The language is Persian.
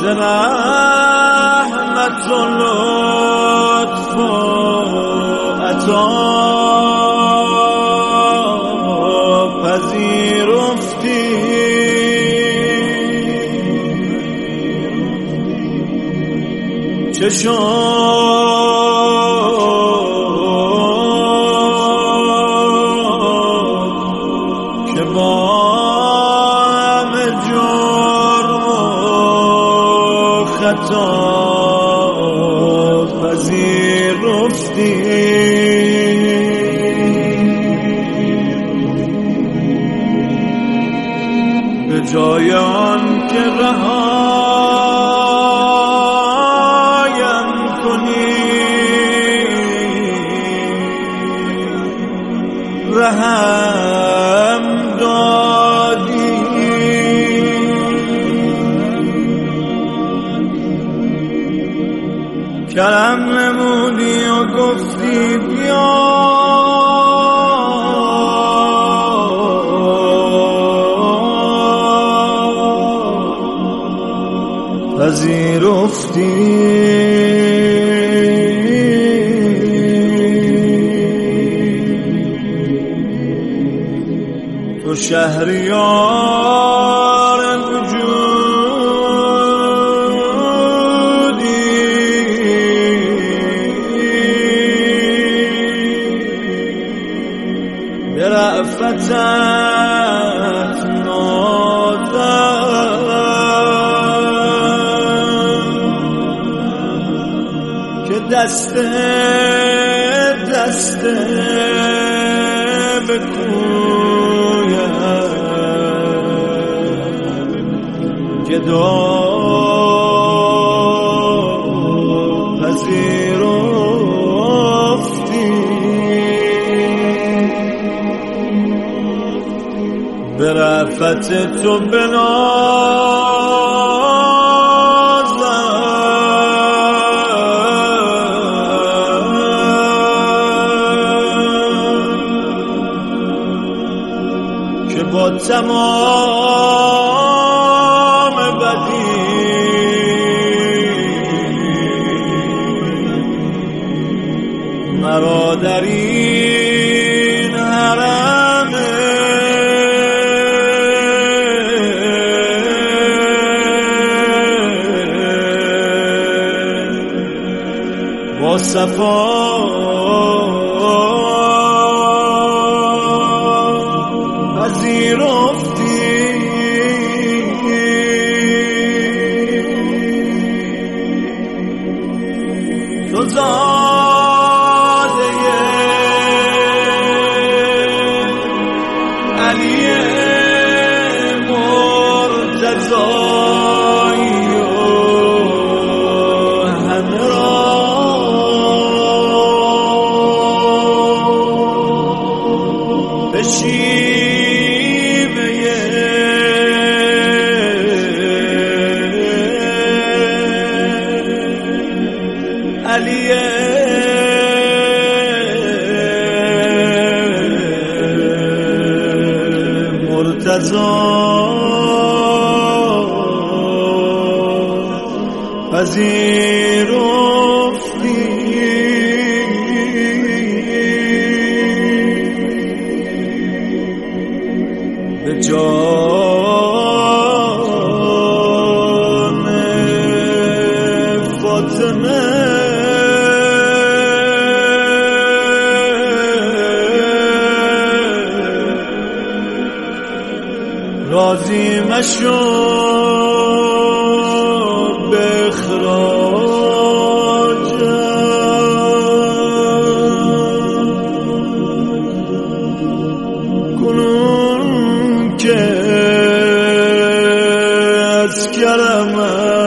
رحمت و لطف و عطا پذیرفتی، چه که با همه جرم و خطا پذیرفتی، به جای آن که رهایم کنی رحم دادی، کرم نمودی و گفتی بیا پذیرفتی، تو شهریار وجودی، به رأفتت که دسته به کویم گدا پذیرفتی، به رأفت تو که با تمام بدی مرا در این حرم با صفا پذیرفتی، تو زاده علی مرتضایی و همه را علی مرتضی پذیرفتی، به جان فاطمه راضی مشو به اخراجم، کنون که از کرمت